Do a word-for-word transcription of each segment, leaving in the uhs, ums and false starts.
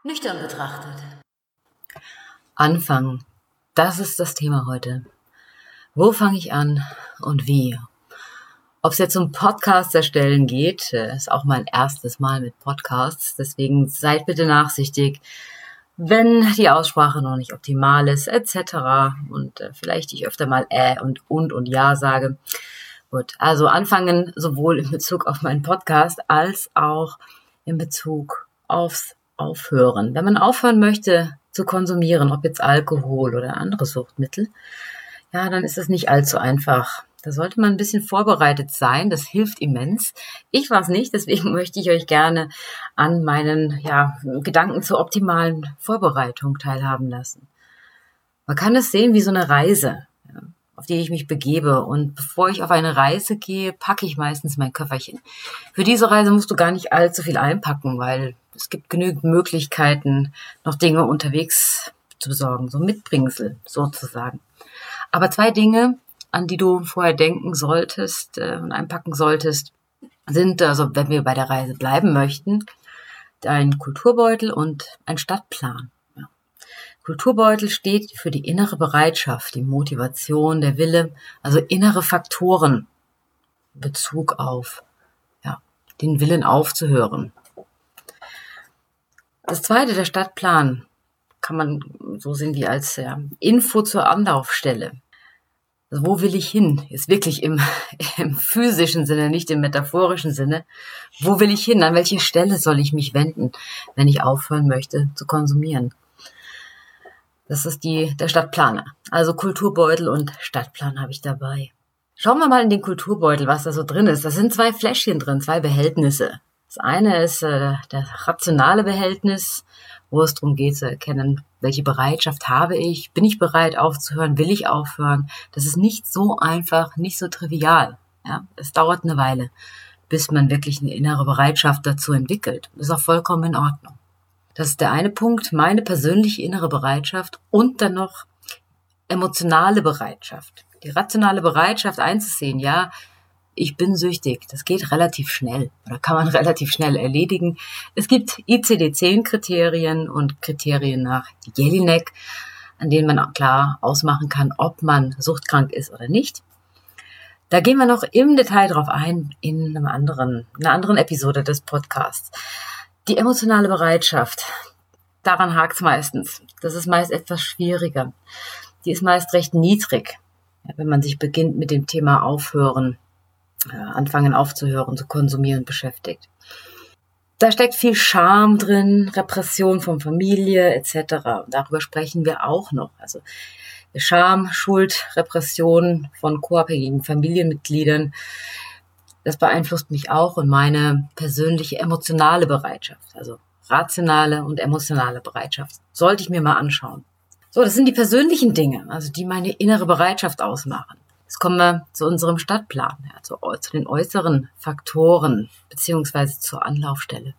Nüchtern betrachtet. Anfangen. Das ist das Thema heute. Wo fange ich an und wie? Ob es jetzt um Podcast erstellen geht, ist auch mein erstes Mal mit Podcasts. Deswegen seid bitte nachsichtig, wenn die Aussprache noch nicht optimal ist, et cetera. Und äh, vielleicht ich öfter mal äh und und und ja sage. Gut, also anfangen sowohl in Bezug auf meinen Podcast als auch in Bezug aufs Aufhören. Wenn man aufhören möchte zu konsumieren, ob jetzt Alkohol oder andere Suchtmittel, ja, dann ist es nicht allzu einfach. Da sollte man ein bisschen vorbereitet sein. Das hilft immens. Ich war es nicht, deswegen möchte ich euch gerne an meinen ja, Gedanken zur optimalen Vorbereitung teilhaben lassen. Man kann es sehen wie so eine Reise, ja, auf die ich mich begebe. Und bevor ich auf eine Reise gehe, packe ich meistens mein Köfferchen. Für diese Reise musst du gar nicht allzu viel einpacken, weil es gibt genügend Möglichkeiten, noch Dinge unterwegs zu besorgen, so Mitbringsel sozusagen. Aber zwei Dinge, an die du vorher denken solltest äh, und einpacken solltest, sind, also wenn wir bei der Reise bleiben möchten, ein Kulturbeutel und ein Stadtplan. Ja. Kulturbeutel steht für die innere Bereitschaft, die Motivation, der Wille, also innere Faktoren in Bezug auf ja, den Willen aufzuhören. Das zweite, der Stadtplan, kann man so sehen wie als ja, Info zur Anlaufstelle. Also wo will ich hin? Ist wirklich im, im physischen Sinne, nicht im metaphorischen Sinne. Wo will ich hin? An welche Stelle soll ich mich wenden, wenn ich aufhören möchte zu konsumieren? Das ist die, der Stadtplaner. Also Kulturbeutel und Stadtplan habe ich dabei. Schauen wir mal in den Kulturbeutel, was da so drin ist. Da sind zwei Fläschchen drin, zwei Behältnisse. Das eine ist äh, das rationale Behältnis, wo es darum geht zu erkennen, welche Bereitschaft habe ich, bin ich bereit aufzuhören, will ich aufhören. Das ist nicht so einfach, nicht so trivial. Ja? Es dauert eine Weile, bis man wirklich eine innere Bereitschaft dazu entwickelt. Das ist auch vollkommen in Ordnung. Das ist der eine Punkt, meine persönliche innere Bereitschaft und dann noch emotionale Bereitschaft. Die rationale Bereitschaft einzusehen, ja, ich bin süchtig. Das geht relativ schnell oder kann man relativ schnell erledigen. Es gibt I C D zehn Kriterien und Kriterien nach Jelinek, an denen man auch klar ausmachen kann, ob man suchtkrank ist oder nicht. Da gehen wir noch im Detail drauf ein in einem anderen, einer anderen Episode des Podcasts. Die emotionale Bereitschaft, daran hakt es meistens. Das ist meist etwas schwieriger. Die ist meist recht niedrig, wenn man sich beginnt mit dem Thema Aufhören, anfangen aufzuhören, zu konsumieren beschäftigt. Da steckt viel Scham drin, Repression von Familie et cetera. Darüber sprechen wir auch noch. Also Scham, Schuld, Repression von co-abhängigen Familienmitgliedern, das beeinflusst mich auch und meine persönliche emotionale Bereitschaft, also rationale und emotionale Bereitschaft, sollte ich mir mal anschauen. So, das sind die persönlichen Dinge, also die meine innere Bereitschaft ausmachen. Jetzt kommen wir zu unserem Stadtplan, ja, zu, zu den äußeren Faktoren beziehungsweise zur Anlaufstelle.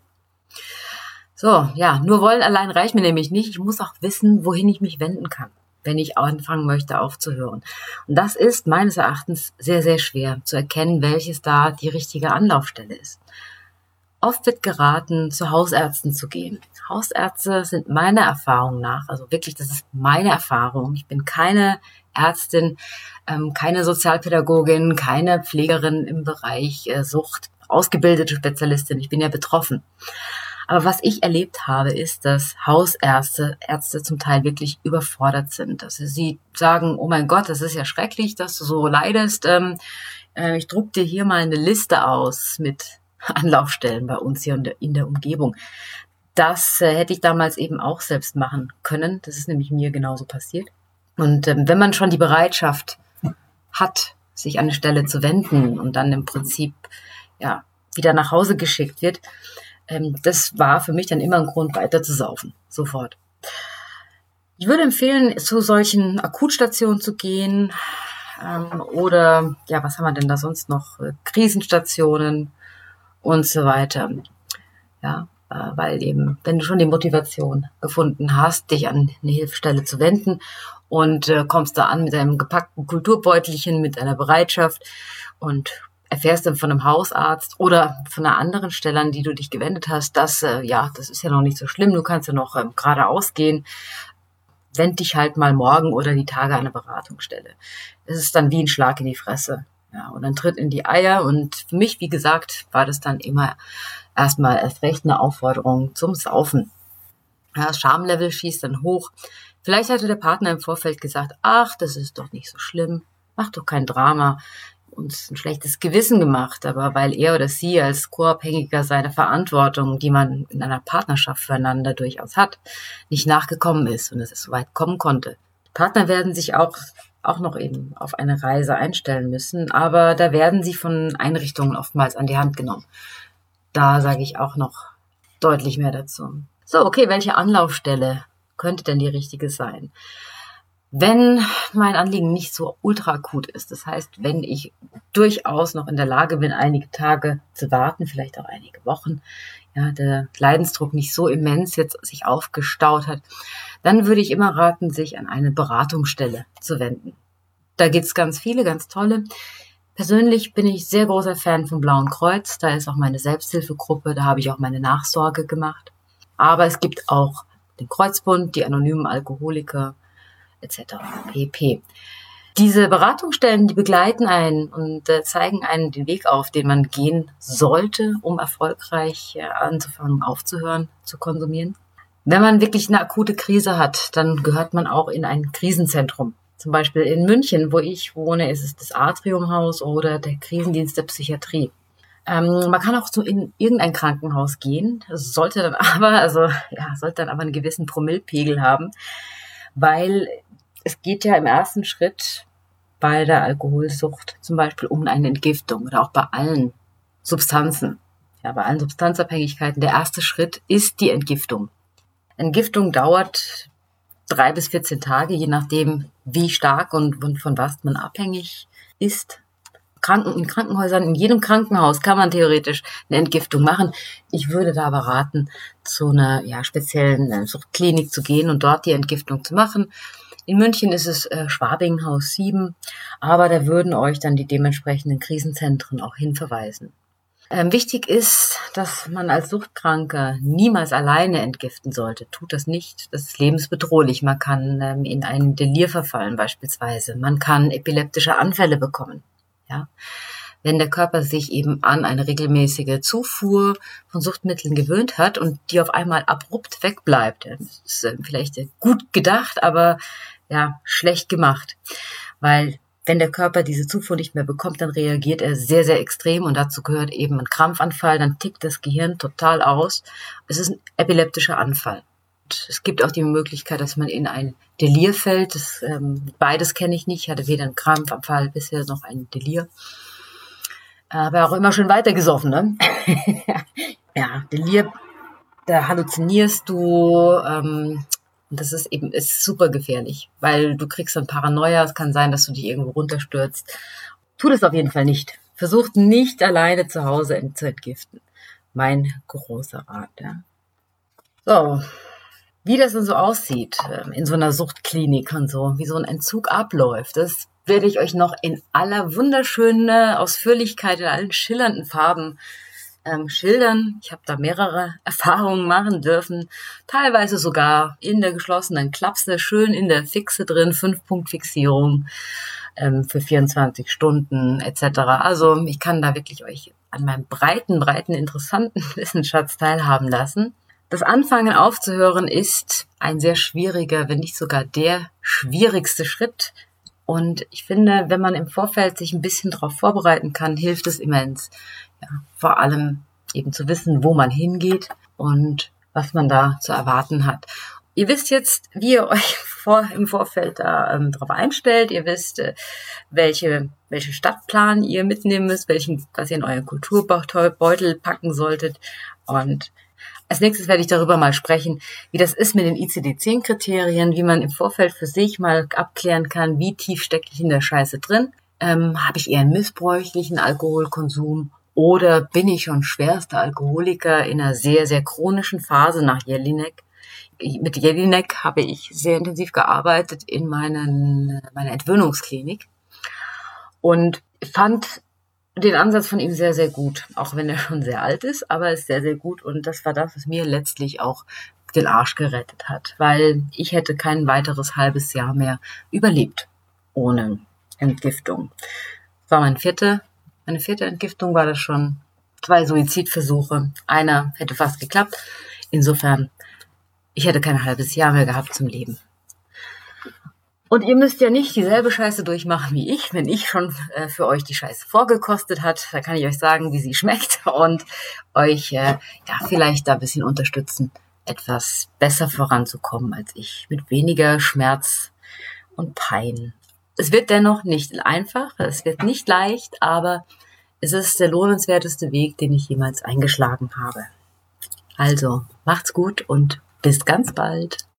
So, ja, nur wollen allein reicht mir nämlich nicht. Ich muss auch wissen, wohin ich mich wenden kann, wenn ich anfangen möchte aufzuhören. Und das ist meines Erachtens sehr, sehr schwer zu erkennen, welches da die richtige Anlaufstelle ist. Oft wird geraten, zu Hausärzten zu gehen. Hausärzte sind meiner Erfahrung nach, also wirklich, das ist meine Erfahrung. Ich bin keine Ärztin, ähm, keine Sozialpädagogin, keine Pflegerin im Bereich äh, Sucht, ausgebildete Spezialistin. Ich bin ja betroffen. Aber was ich erlebt habe, ist, dass Hausärzte, Ärzte zum Teil wirklich überfordert sind. Also sie sagen, oh mein Gott, das ist ja schrecklich, dass du so leidest. Ähm, äh, ich druck dir hier mal eine Liste aus mit Anlaufstellen bei uns hier in der, in der Umgebung. Das äh, hätte ich damals eben auch selbst machen können. Das ist nämlich mir genauso passiert. Und ähm, wenn man schon die Bereitschaft hat, sich an eine Stelle zu wenden und dann im Prinzip ja wieder nach Hause geschickt wird, ähm, das war für mich dann immer ein Grund, weiter zu saufen, sofort. Ich würde empfehlen, zu solchen Akutstationen zu gehen ähm, oder, ja, was haben wir denn da sonst noch? Äh, Krisenstationen und so weiter. Ja, äh, weil eben, wenn du schon die Motivation gefunden hast, dich an eine Hilfsstelle zu wenden und äh, kommst da an mit einem gepackten Kulturbeutelchen, mit einer Bereitschaft und erfährst dann von einem Hausarzt oder von einer anderen Stelle, an die du dich gewendet hast, dass, äh, ja, das ist ja noch nicht so schlimm, du kannst ja noch ähm, geradeaus gehen, wend dich halt mal morgen oder die Tage an eine Beratungsstelle. Das ist dann wie ein Schlag in die Fresse. Ja, und dann tritt in die Eier und für mich, wie gesagt, war das dann immer erstmal erst recht eine Aufforderung zum Saufen. Ja, das Schamlevel schießt dann hoch. Vielleicht hatte der Partner im Vorfeld gesagt, ach, das ist doch nicht so schlimm, mach doch kein Drama, uns ein schlechtes Gewissen gemacht, aber weil er oder sie als Co-Abhängiger seiner Verantwortung, die man in einer Partnerschaft füreinander durchaus hat, nicht nachgekommen ist und es so weit kommen konnte. Partner werden sich auch, auch noch eben auf eine Reise einstellen müssen, aber da werden sie von Einrichtungen oftmals an die Hand genommen. Da sage ich auch noch deutlich mehr dazu. So, okay, welche Anlaufstelle könnte denn die richtige sein? Wenn mein Anliegen nicht so ultra akut ist, das heißt, wenn ich durchaus noch in der Lage bin, einige Tage zu warten, vielleicht auch einige Wochen, ja, der Leidensdruck nicht so immens jetzt sich aufgestaut hat, dann würde ich immer raten, sich an eine Beratungsstelle zu wenden. Da gibt's ganz viele, ganz tolle. Persönlich bin ich sehr großer Fan vom Blauen Kreuz. Da ist auch meine Selbsthilfegruppe, da habe ich auch meine Nachsorge gemacht. Aber es gibt auch den Kreuzbund, die anonymen Alkoholiker, et cetera pp. Diese Beratungsstellen, die begleiten einen und äh, zeigen einen den Weg auf, den man gehen sollte, um erfolgreich äh, anzufangen, aufzuhören, zu konsumieren. Wenn man wirklich eine akute Krise hat, dann gehört man auch in ein Krisenzentrum. Zum Beispiel in München, wo ich wohne, ist es das Atriumhaus oder der Krisendienst der Psychiatrie. Ähm, man kann auch so in irgendein Krankenhaus gehen, das sollte dann aber, also ja, sollte dann aber einen gewissen Promillpegel haben, weil es geht ja im ersten Schritt bei der Alkoholsucht zum Beispiel um eine Entgiftung oder auch bei allen Substanzen, ja, bei allen Substanzabhängigkeiten. Der erste Schritt ist die Entgiftung. Entgiftung dauert drei bis vierzehn Tage, je nachdem, wie stark und, und von was man abhängig ist. Kranken, in Krankenhäusern, in jedem Krankenhaus kann man theoretisch eine Entgiftung machen. Ich würde da aber raten, zu einer ja, speziellen Suchtklinik zu gehen und dort die Entgiftung zu machen. In München ist es äh, Schwabinghaus sieben, aber da würden euch dann die dementsprechenden Krisenzentren auch hinverweisen. Ähm, wichtig ist, dass man als Suchtkranker niemals alleine entgiften sollte. Tut das nicht, das ist lebensbedrohlich. Man kann ähm, in einen Delir verfallen beispielsweise. Man kann epileptische Anfälle bekommen. Ja, wenn der Körper sich eben an eine regelmäßige Zufuhr von Suchtmitteln gewöhnt hat und die auf einmal abrupt wegbleibt. Das ist vielleicht gut gedacht, aber ja, schlecht gemacht. Weil wenn der Körper diese Zufuhr nicht mehr bekommt, dann reagiert er sehr, sehr extrem und dazu gehört eben ein Krampfanfall, dann tickt das Gehirn total aus. Es ist ein epileptischer Anfall. Und es gibt auch die Möglichkeit, dass man in ein Delir fällt. Das, ähm, beides kenne ich nicht. Ich hatte weder einen Krampfanfall bisher noch einen Delir. Aber auch immer schön weitergesoffen, ne? Ja, Delir, da halluzinierst du. Ähm, und das ist eben ist super gefährlich, weil du kriegst dann Paranoia. Es kann sein, dass du dich irgendwo runterstürzt. Tu das auf jeden Fall nicht. Versucht nicht alleine zu Hause zu entgiften. Mein großer Rat, ja. So. Wie das dann so aussieht, in so einer Suchtklinik und so, wie so ein Entzug abläuft, das werde ich euch noch in aller wunderschönen Ausführlichkeit, in allen schillernden Farben ähm, schildern. Ich habe da mehrere Erfahrungen machen dürfen, teilweise sogar in der geschlossenen Klapse, schön in der Fixe drin, Fünf-Punkt-Fixierung ähm, für vierundzwanzig Stunden et cetera. Also ich kann da wirklich euch an meinem breiten, breiten, interessanten Wissensschatz teilhaben lassen. Das Anfangen aufzuhören ist ein sehr schwieriger, wenn nicht sogar der schwierigste Schritt. Und ich finde, wenn man im Vorfeld sich ein bisschen darauf vorbereiten kann, hilft es immens. Ja, vor allem eben zu wissen, wo man hingeht und was man da zu erwarten hat. Ihr wisst jetzt, wie ihr euch vor, im Vorfeld da ähm, drauf einstellt. Ihr wisst, äh, welche, welchen Stadtplan ihr mitnehmen müsst, welchen, was ihr in euren Kulturbeutel packen solltet. Und als nächstes werde ich darüber mal sprechen, wie das ist mit den I C D zehn Kriterien, wie man im Vorfeld für sich mal abklären kann, wie tief stecke ich in der Scheiße drin. Ähm, habe ich eher einen missbräuchlichen Alkoholkonsum oder bin ich schon schwerster Alkoholiker in einer sehr, sehr chronischen Phase nach Jelinek? Mit Jelinek habe ich sehr intensiv gearbeitet in meinen, meiner Entwöhnungsklinik und fand den Ansatz von ihm sehr, sehr gut, auch wenn er schon sehr alt ist, aber ist sehr, sehr gut und das war das, was mir letztlich auch den Arsch gerettet hat, weil ich hätte kein weiteres halbes Jahr mehr überlebt ohne Entgiftung. Das war mein vierte, meine vierte Entgiftung war das schon, zwei Suizidversuche, einer hätte fast geklappt, insofern, ich hätte kein halbes Jahr mehr gehabt zum Leben. Und ihr müsst ja nicht dieselbe Scheiße durchmachen wie ich, wenn ich schon äh, für euch die Scheiße vorgekostet hat, da kann ich euch sagen, wie sie schmeckt und euch äh, ja vielleicht da ein bisschen unterstützen, etwas besser voranzukommen als ich, mit weniger Schmerz und Pein. Es wird dennoch nicht einfach, es wird nicht leicht, aber es ist der lohnenswerteste Weg, den ich jemals eingeschlagen habe. Also, macht's gut und bis ganz bald.